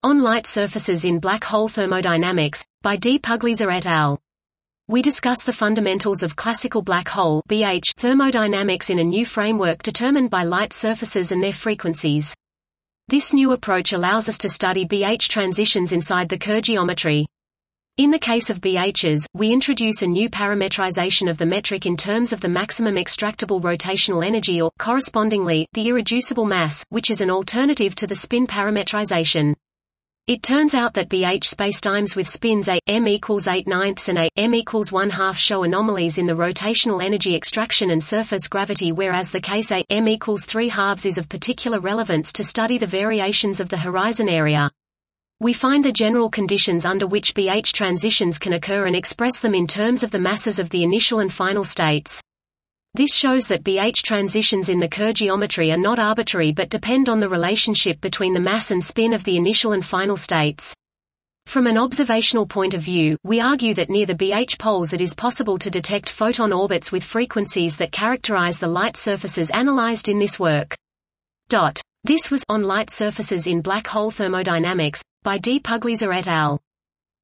On Light Surfaces in Black Hole Thermodynamics, by D. Pugliese et al. We discuss the fundamentals of classical black hole (BH) thermodynamics in a new framework determined by light surfaces and their frequencies. This new approach allows us to study BH transitions inside the Kerr geometry. In the case of BHs, we introduce a new parametrization of the metric in terms of the maximum extractable rotational energy or, correspondingly, the irreducible mass, which is an alternative to the spin parametrization. It turns out that BH spacetimes with spins a, m equals 8/9 and a, m equals 1/2 show anomalies in the rotational energy extraction and surface gravity, whereas the case a, m equals 3/2 is of particular relevance to study the variations of the horizon area. We find the general conditions under which BH transitions can occur and express them in terms of the masses of the initial and final states. This shows that BH transitions in the Kerr geometry are not arbitrary but depend on the relationship between the mass and spin of the initial and final states. From an observational point of view, we argue that near the BH poles it is possible to detect photon orbits with frequencies that characterize the light surfaces analyzed in this work. This was On Light Surfaces in Black Hole Thermodynamics, by D. Pugliese et al.